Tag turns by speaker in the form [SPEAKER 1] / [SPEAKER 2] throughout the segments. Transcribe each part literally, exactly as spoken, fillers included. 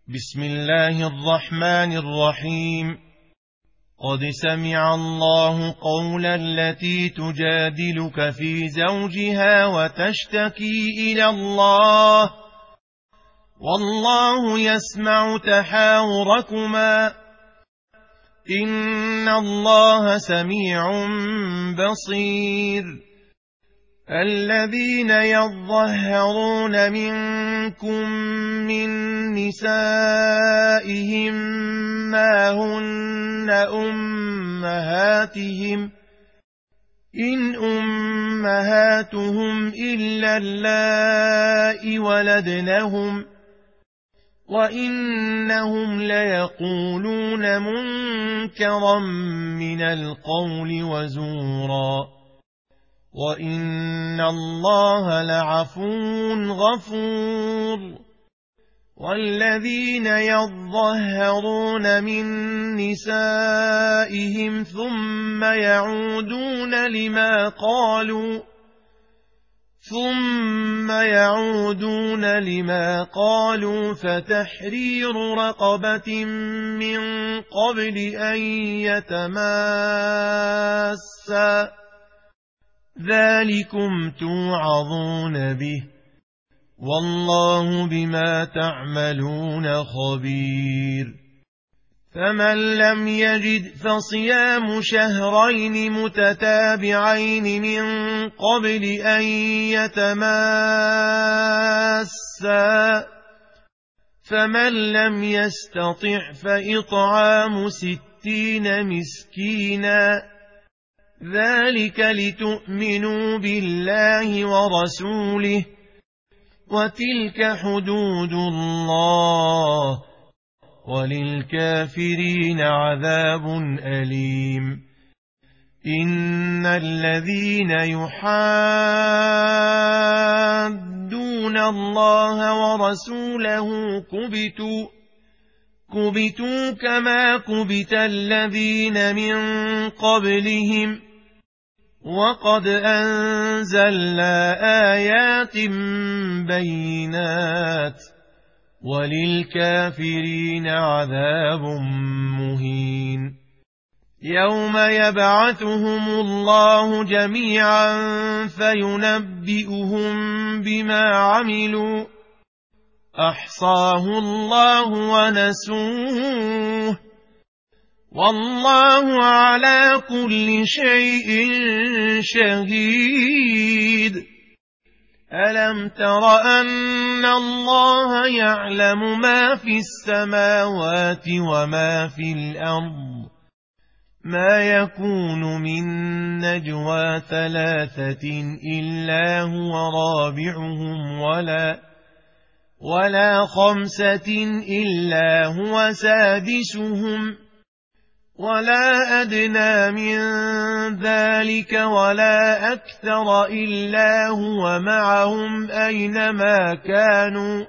[SPEAKER 1] بسم الله الرحمن الرحيم. قد سمع الله قول التي تجادلك في زوجها وتشتكي إلى الله والله يسمع تحاوركما إن الله سميع بصير. الذين يظهرون منكم من نسائهم ما هن أمهاتهم إن أمهاتهم إلا اللائي ولدنهم وإنهم ليقولون منكرا من القول وزورا وإن الله لعفو غفور. والذين يظهرون من نسائهم ثم يعودون لما قالوا ثم يعودون لما قالوا فتحرير رقبة من قبل أن يتماسا ذلكم توعظون به والله بما تعملون خبير. فمن لم يجد فصيام شهرين متتابعين من قبل أن يتماسا فمن لم يستطع فإطعام ستين مسكينا ذلك لتؤمنوا بالله ورسوله وتلك حدود الله وللكافرين عذاب أليم. إن الذين يحادون الله ورسوله كبتوا كبتوا كما كبت الذين من قبلهم وقد أنزلنا آيات بينات وللكافرين عذاب مهين. يوم يبعثهم الله جميعا فينبئهم بما عملوا أحصاه الله ونسوه والله على كل شيء شهيد. ألم تر أن الله يعلم ما في السماوات وما في الأرض ما يكون من نجوى ثلاثة إلا هو رابعهم ولا ولا خمسة إلا هو سادسهم ولا أدنى من ذلك ولا أكثر إلا هو معهم أينما كانوا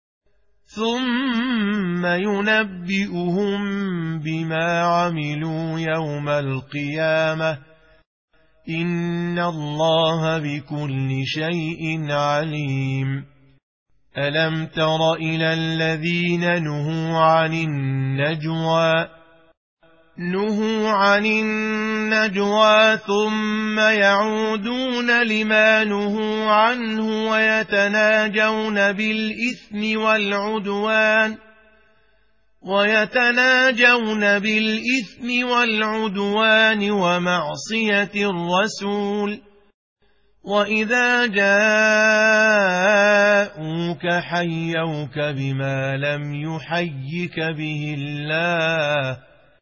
[SPEAKER 1] ثم ينبئهم بما عملوا يوم القيامة إن الله بكل شيء عليم. ألم تر إلى الذين نهوا عن النجوى نهوا عن النجوى ثم يعودون لما نهوا عنه ويتناجون بالإثم والعدوان ويتناجون بالإثم والعدوان ومعصية الرسول وإذا جاءوك حيوك بما لم يحيك به الله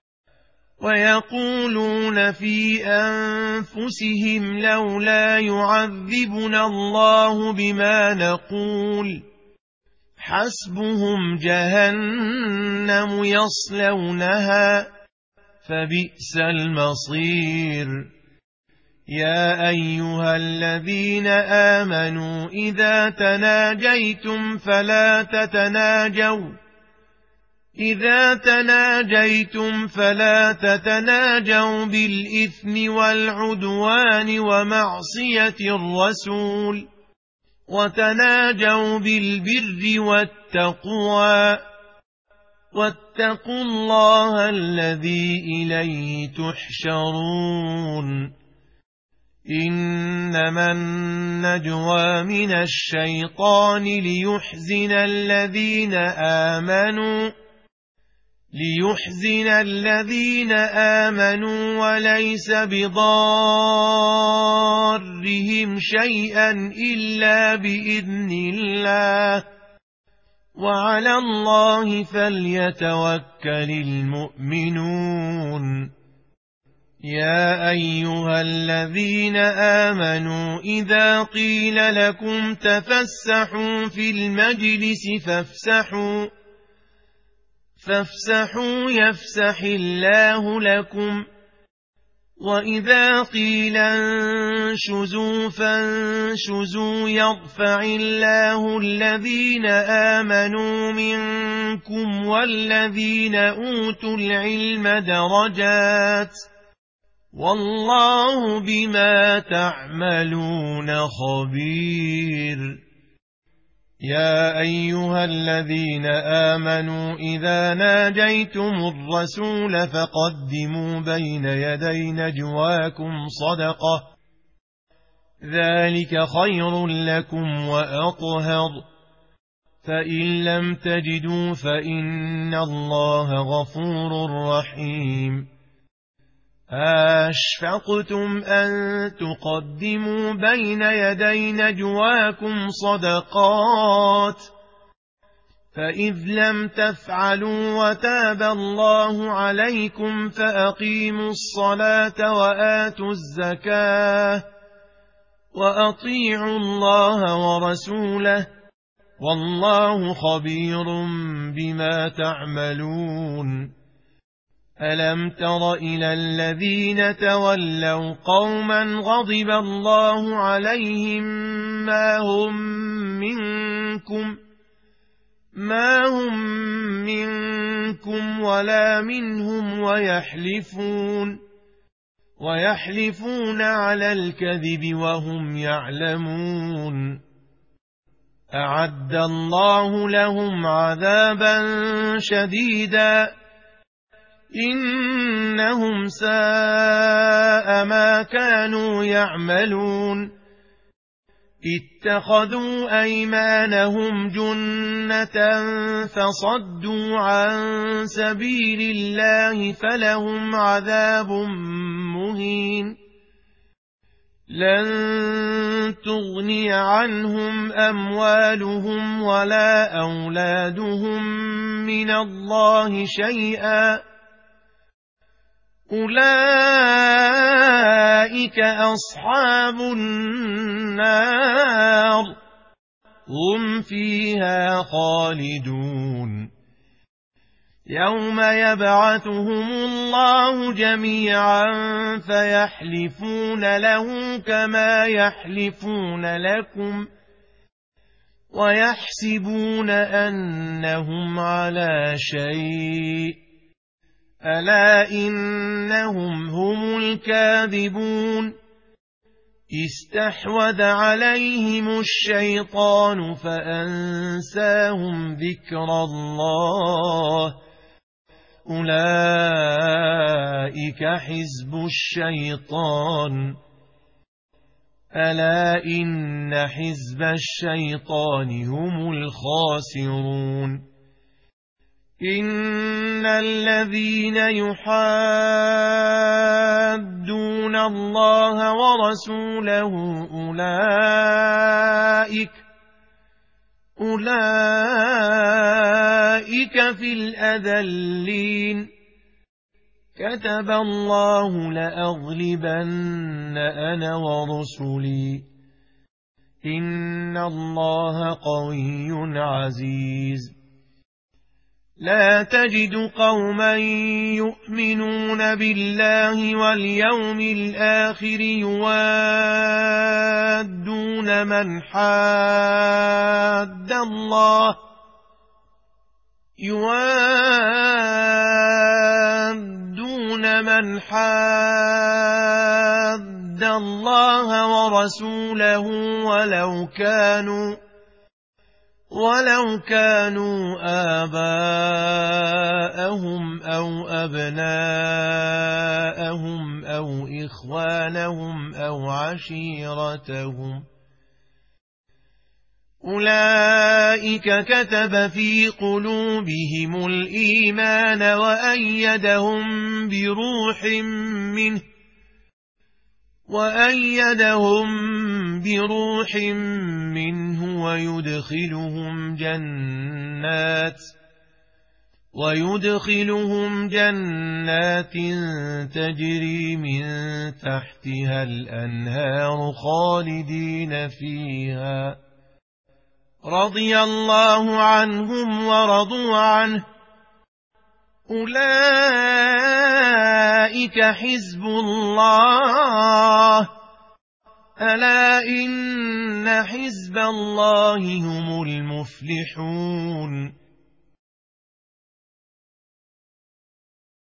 [SPEAKER 1] ويقولون في أنفسهم لولا يعذبنا الله بما نقول حسبهم جهنم يصلونها فبئس المصير. يا أيها الذين آمنوا إذا تناجيتم فلا تتناجوا إذا تناجيتم فلا تتناجوا بالإثم والعدوان ومعصية الرسول وتناجوا بالبر والتقوى واتقوا الله الذي إليه تحشرون إنما النجوى من الشيطان ليحزن الذين آمنوا ليحزن الذين آمنوا وليس بضارهم شيئا إلا بإذن الله وعلى الله فليتوكل المؤمنون يا أيها الذين آمنوا إذا قيل لكم تفسحوا في المجلس فافسحوا فافسحوا يفسح الله لكم وإذا قيل انشزوا فانشزوا يرفع الله الذين آمنوا منكم والذين أوتوا العلم درجات والله بما تعملون خبير يا أيها الذين آمنوا إذا ناجيتم الرسول فقدموا بين يدي نجواكم صدقة ذلك خير لكم وأطهر فإن لم تجدوا فإن الله غفور رحيم أشفقتم أن تقدموا بين يدي نجواكم صدقات فإذ لم تفعلوا وتاب الله عليكم فأقيموا الصلاة وآتوا الزكاة وأطيعوا الله ورسوله والله خبير بما تعملون ألم تر إلى الذين تولوا قوما غضب الله عليهم ما هم منكم ما هم منكم ولا منهم ويحلفون ويحلفون على الكذب وهم يعلمون أعد الله لهم عذابا شديدا إنهم ساء ما كانوا يعملون اتخذوا أيمانهم جنة فصدوا عن سبيل الله فلهم عذاب مهين لن تغني عنهم أموالهم ولا أولادهم من الله شيئا أولئك أصحاب النار هم فيها خالدون يوم يبعثهم الله جميعا فيحلفون له كما يحلفون لكم ويحسبون أنهم على شيء ألا إنهم هم الكاذبون استحوذ عليهم الشيطان فأنساهم ذكر الله أولئك حزب الشيطان ألا إن حزب الشيطان هم الخاسرون إن الذين يحادون الله ورسوله أولئك أولئك في الأذلين كتب الله لأغلبن أنا ورسلي إن الله قوي عزيز لا تجد قوما يؤمنون بالله واليوم الآخر يوادون من حاد الله يوادون من حاد الله ورسوله ولو كانوا ولو كانوا آباءهم آباءهم أو أبناءهم أو إخوانهم أو عشيرتهم أولئك كتب في قلوبهم الإيمان وأيدهم بروح منه وأيدهم بروح منه ويدخلهم جنات ويدخلهم جنات تجري من تحتها الأنهار خالدين فيها رضي الله عنهم ورضوا عنه أولئك حزب الله ألا إن حزب الله هم المفلحون